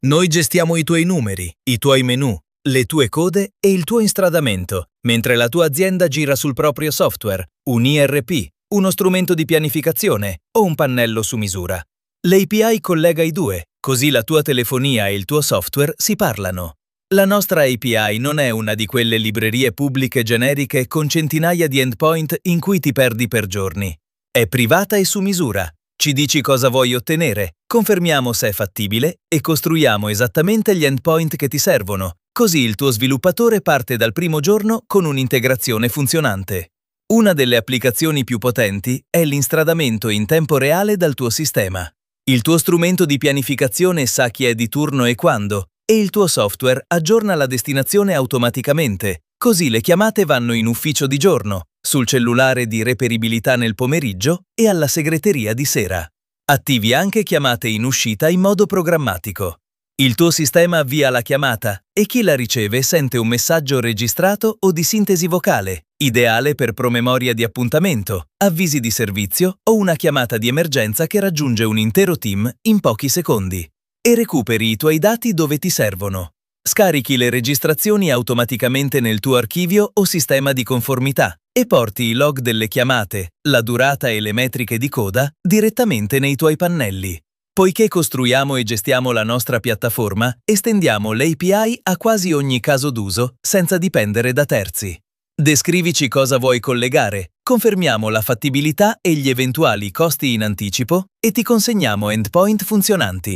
Noi gestiamo i tuoi numeri, i tuoi menu, le tue code e il tuo instradamento, mentre la tua azienda gira sul proprio software, un ERP, uno strumento di pianificazione o un pannello su misura. L'API collega i due, così la tua telefonia e il tuo software si parlano. La nostra API non è una di quelle librerie pubbliche generiche con centinaia di endpoint in cui ti perdi per giorni. È privata e su misura. Ci dici cosa vuoi ottenere, confermiamo se è fattibile e costruiamo esattamente gli endpoint che ti servono, così il tuo sviluppatore parte dal primo giorno con un'integrazione funzionante. Una delle applicazioni più potenti è l'instradamento in tempo reale dal tuo sistema. Il tuo strumento di pianificazione sa chi è di turno e quando, e il tuo software aggiorna la destinazione automaticamente, così le chiamate vanno in ufficio di giorno, sul cellulare di reperibilità nel pomeriggio e alla segreteria di sera. Attivi anche chiamate in uscita in modo programmatico. Il tuo sistema avvia la chiamata e chi la riceve sente un messaggio registrato o di sintesi vocale, ideale per promemoria di appuntamento, avvisi di servizio o una chiamata di emergenza che raggiunge un intero team in pochi secondi. E recuperi i tuoi dati dove ti servono. Scarichi le registrazioni automaticamente nel tuo archivio o sistema di conformità e porti i log delle chiamate, la durata e le metriche di coda direttamente nei tuoi pannelli. Poiché costruiamo e gestiamo la nostra piattaforma, estendiamo l'API a quasi ogni caso d'uso senza dipendere da terzi. Descrivici cosa vuoi collegare, confermiamo la fattibilità e gli eventuali costi in anticipo e ti consegniamo endpoint funzionanti.